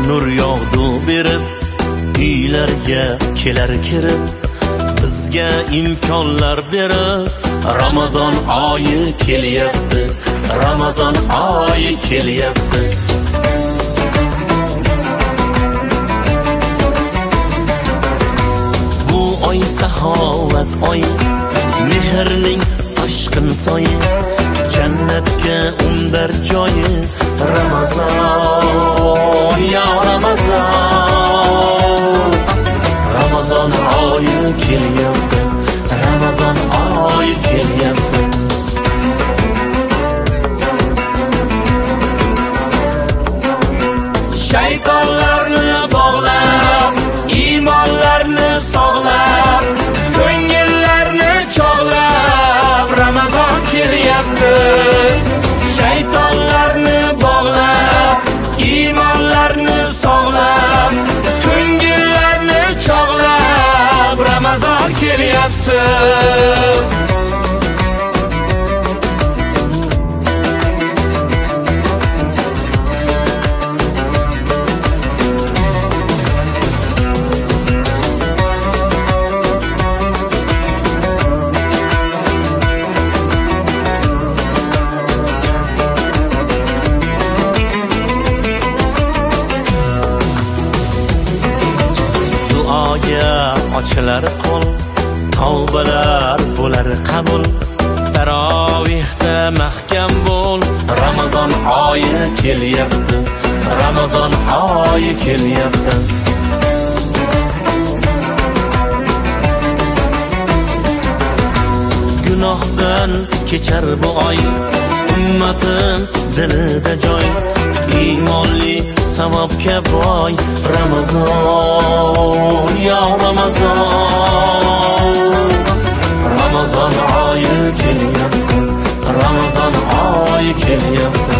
nur yog'du berib, uylarga kelar kirib, bizga imkonlar berib. Ramazon oyi kelyapti, Ramazon oyi kelyapti. Bu oy saxovat oy, mehrning toshqin soyi, jannatga undar joyi. Ramazon, ya Ramazon, Ramazon oyi kelyapti, Ramazon oyi kelyapti. Shaytonlarni bog'lab, iymonlarni sog'lab, ko'ngillarni chog'lab, Ramazon kelyapti. Shaytonlarni bog'lab, iymonlarni sog'lab, ko'ngillarni chog'lab, Ramazon kelyapti. Ochilar qo'l, tavbalar bo'lar qabul. Tarovihda mahkam bo'l, Ramazon oyi kelyapti, Ramazon oyi kelyapti. Gunohdan kechar bu oy, ummatim dilida joy. Iymonli savobga boy, Ramazon, ya Ramazon, Ramazon oyi kelyapti, Ramazon oyi kelyapti.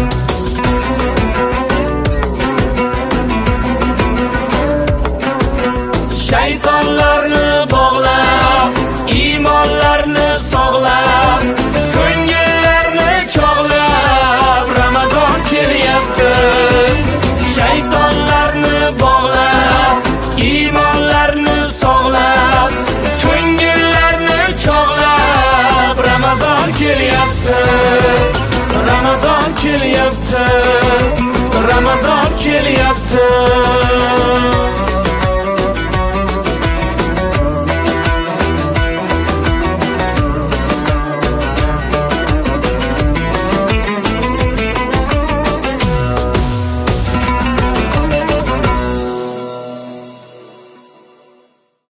Shaytonlarni bog'lab, iymonlarni sog'lab, ko'ngillarni chog'lab, Ramazon kelyapti. Shaytonlarni bog'lab, iymonlarni sog'lab, ko'ngillarni chog'lab, Ramazon kelyapti, Ramazon kelyapti, Ramazon kelyapti.